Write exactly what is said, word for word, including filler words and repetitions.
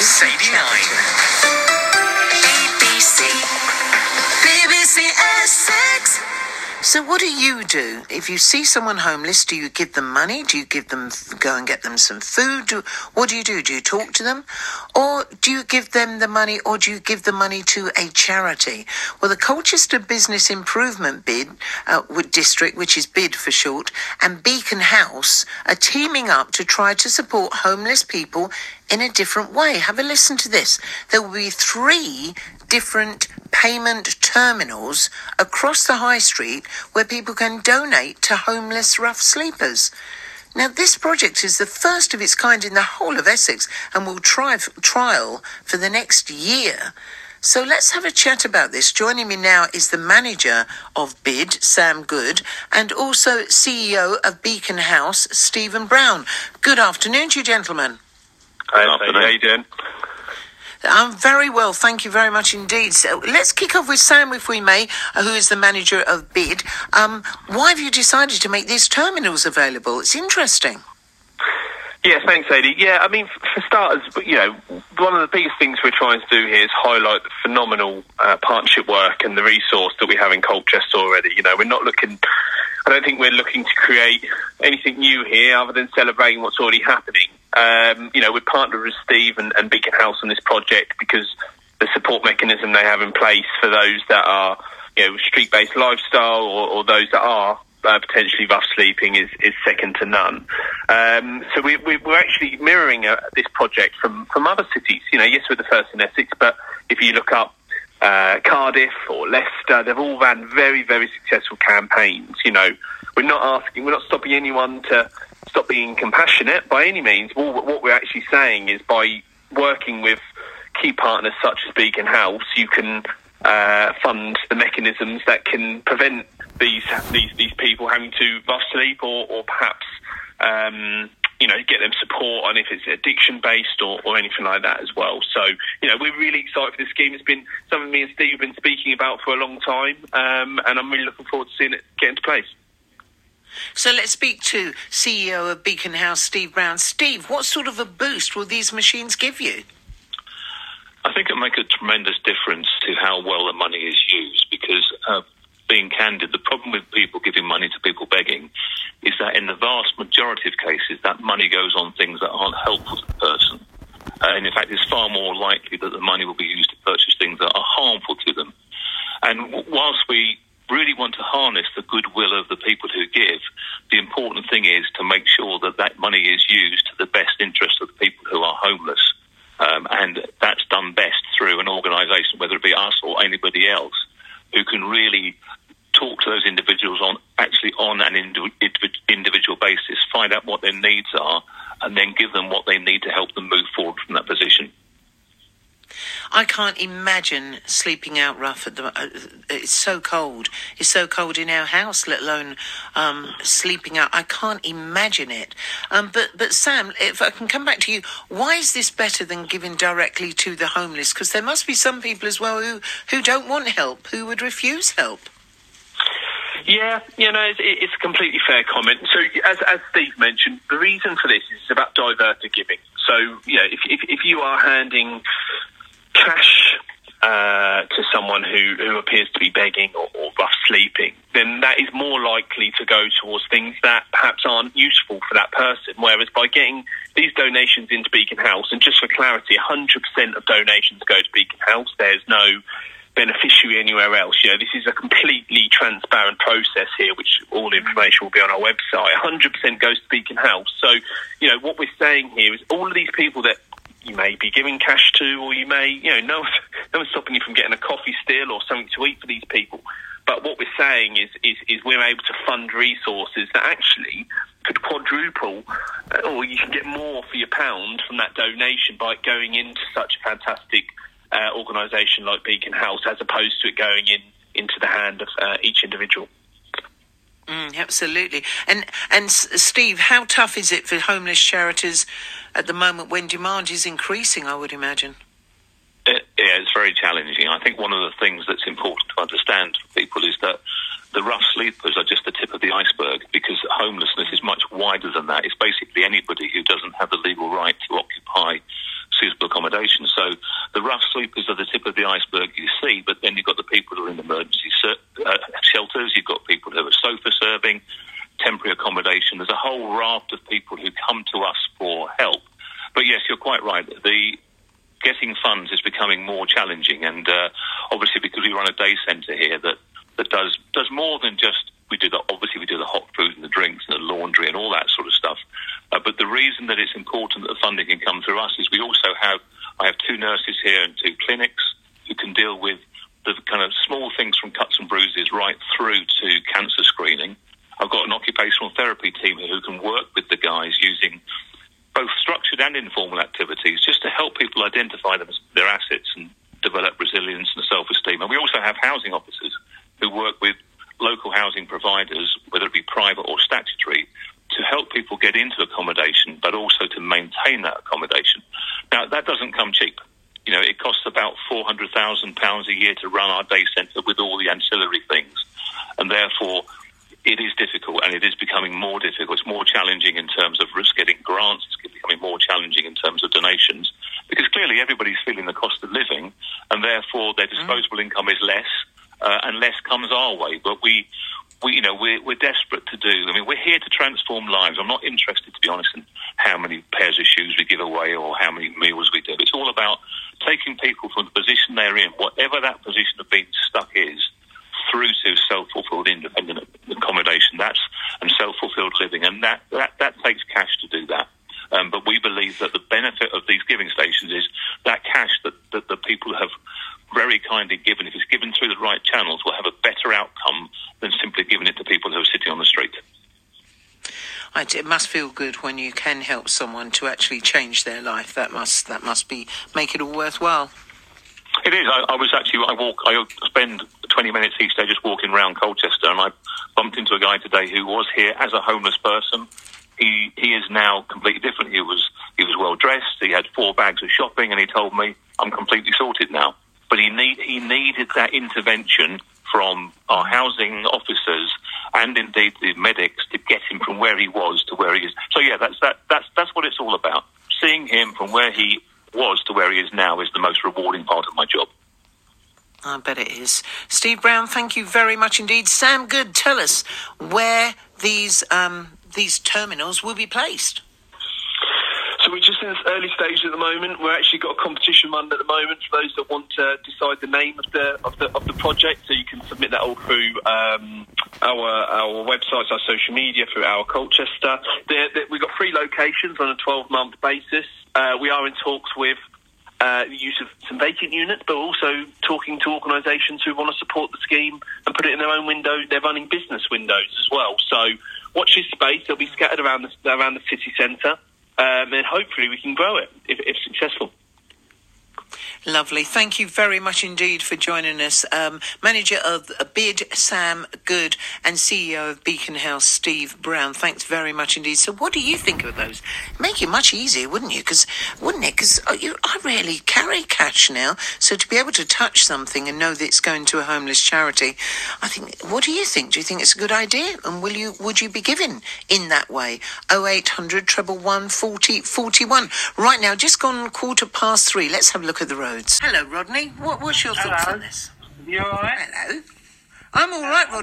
Sadie nine. B B C. B B C Essex. So what do you do? If you see someone homeless, do you give them money? Do you give them, go and get them some food? Do, what do you do? Do you talk to them? Or do you give them the money, or do you give the money to a charity? Well, the Colchester Business Improvement Bid, uh, District, which is BID for short, and Beacon House are teaming up to try to support homeless people in a different way. Have a listen to this. There will be three different payment terminals across the high street where people can donate to homeless rough sleepers. Now, this project is the first of its kind in the whole of Essex and will try trial for the next year. So let's have a chat about this. Joining me now is the manager of BID, Sam Good, and also C E O of Beacon House, Stephen Brown. Good afternoon to you, gentlemen. Good afternoon. How are you doing? I'm very well, thank you very much indeed. So let's kick off with Sam, if we may, who is the manager of BID. Um, why have you decided to make these terminals available? It's interesting. Yeah, thanks, Sadie. Yeah, I mean, for starters, you know, one of the biggest things we're trying to do here is highlight the phenomenal uh, partnership work and the resource that we have in Colchester already. You know, we're not looking, I don't think we're looking to create anything new here other than celebrating what's already happening. Um, you know, we're partnered with Steve and, and Beacon House on this project because the support mechanism they have in place for those that are, you know, street-based lifestyle or, or those that are uh, potentially rough sleeping is, is second to none. Um, so we, we, we're actually mirroring uh, this project from, from other cities. You know, yes, we're the first in Essex, but if you look up uh, Cardiff or Leicester, they've all ran very, very successful campaigns. You know, we're not asking, we're not stopping anyone to stop being compassionate by any means. Well, what we're actually saying is by working with key partners such as Beacon House, you can uh, fund the mechanisms that can prevent these these, these people having to rough sleep or, or perhaps um, you know, get them support on if it's addiction based or, or anything like that as well. So, you know, we're really excited for this scheme. It's been something me and Steve have been speaking about for a long time, um, and I'm really looking forward to seeing it get into place. So let's speak to C E O of Beacon House, Steve Brown. Steve, what sort of a boost will these machines give you? I think it'll make a tremendous difference to how well the money is used because, uh, being candid, the problem with people giving money to people begging is that in the vast majority of cases, that money goes on things that aren't helpful to the person. Uh, and in fact, it's far more likely that the money will be used to purchase things that are harmful to them. And w- whilst we really want to harness the goodwill of the people who give, the important thing is to make sure that that money is used to the best interest of the people who are homeless. Um, and that's done best through an organisation, whether it be us or anybody else, who can really talk to those individuals on actually on an individual basis, find out what their needs are, and then give them what they need to help them move forward from that position. I can't imagine sleeping out rough at the. Uh, it's so cold. It's so cold in our house, let alone um, sleeping out. I can't imagine it. Um, but but Sam, if I can come back to you, why is this better than giving directly to the homeless? Because there must be some people as well who who don't want help, who would refuse help. Yeah, you know, it's, it's a completely fair comment. So, as as Steve mentioned, the reason for this is about diverted giving. So, you know, if if, if you are handing cash uh, to someone who, who appears to be begging or, or rough sleeping, then that is more likely to go towards things that perhaps aren't useful for that person. Whereas by getting these donations into Beacon House, and just for clarity, one hundred percent of donations go to Beacon House. There's no beneficiary anywhere else. You know, this is a completely transparent process here, which all the information will be on our website. one hundred percent goes to Beacon House. So, you know, what we're saying here is all of these people that you may be giving cash to, or you may, you know, no, no one's stopping you from getting a coffee still or something to eat for these people. But what we're saying is, is, is we're able to fund resources that actually could quadruple, or you can get more for your pound from that donation by going into such a fantastic uh, organisation like Beacon House, as opposed to it going in into the hand of uh, each individual. Mm, absolutely. And and Steve, how tough is it for homeless charities at the moment when demand is increasing, I would imagine? It, yeah, it's very challenging. I think one of the things that's important to understand for people is that the rough sleepers are just the tip of the iceberg, because homelessness is much wider than that. It's basically anybody who doesn't have the legal right to occupy suitable accommodation. So the rough sleepers are the tip of the iceberg you see, but then you've got the people who are in emergency ser- uh, shelters, you've got people who are sofa serving, temporary accommodation. There's a whole raft of people who come to us for help. But yes, you're quite right. The getting funds is becoming more challenging, and uh, obviously because we run a day centre here that, that does does more than just, we do the, obviously we do the hot food and the drinks and the laundry and all that sort of stuff. Uh, but the reason that it's important that the funding can come through us is we also have, I have two nurses here and two clinics who can deal with the kind of small things from cuts and bruises right through to cancer screening. I've got an occupational therapy team who can work with the guys using both structured and informal activities just to help people identify them as their assets and develop resilience and self-esteem. And we also have housing officers who work with local housing providers, whether it be private or statutory, to help people get into accommodation, but also to maintain that accommodation. Now, that doesn't come cheap. You know, it costs about four hundred thousand pounds a year to run our day centre with all the ancillary things. And therefore, it is difficult, and it is becoming more difficult. It's more challenging in terms of risk getting grants. It's becoming more challenging in terms of donations, because clearly everybody's feeling the cost of living, and therefore their disposable mm. income is less, uh, and less comes our way. But we, we, you know, we're, we're desperate to do. I mean, we're here to transform lives. I'm not interested, to be honest, in how many pairs of shoes we give away or how many meals we do. It's all about taking people from the position they're in, whatever that position of being stuck is, through to self-fulfilled independent accommodation, that's and self-fulfilled living, and that, that, that takes cash to do that. Um, but we believe that the benefit of these giving stations is that cash that, that the people have very kindly given, if it's given through the right channels, will have a better outcome than simply giving it to people who are sitting on the street. It must feel good when you can help someone to actually change their life. That must that must be make it all worthwhile. It is. I, I was actually, I walk, I spend twenty minutes each day just walking around Colchester, and I bumped into a guy today who was here as a homeless person. He he is now completely different. He was he was well dressed. He had four bags of shopping, and he told me, "I'm completely sorted now." But he need he needed that intervention from our housing officers and indeed the medics to get him from where he was to where he is. So yeah, that's that that's that's what it's all about. Seeing him from where he was to where he is now is the most rewarding part of my job. I bet it is. Steve Brown, thank you very much indeed. Sam Good, tell us where these um, these terminals will be placed. So we're just in this early stage at the moment. We've actually got a competition run at the moment for those that want to decide the name of the of the of the project. So you can submit that all through um, our our websites, our social media, through our Colchester. They're, they're, we've got three locations on a twelve-month basis. Uh, we are in talks with uh, the use of some vacant units, but also talking to organisations who want to support the scheme and put it in their own window. They're running business windows as well. So watch this space. They'll be scattered around the around the city centre. Um, and hopefully we can grow it if, if successful. Lovely. Thank you very much indeed for joining us. Um, manager of BID, Sam Good, and C E O of Beacon House, Steve Brown. Thanks very much indeed. So what do you think of those? Make it much easier, wouldn't you? Because wouldn't it? Because oh, you, I rarely carry cash now. So to be able to touch something and know that it's going to a homeless charity, I think, what do you think? Do you think it's a good idea? And will you, would you be giving in that way? oh eight hundred, one one one, forty, forty-one. Right now, just gone quarter past three. Let's have a look at the roads. Hello, Rodney. What, what's your thoughts Hello. on this? You all right? Hello. I'm all right, Rodney.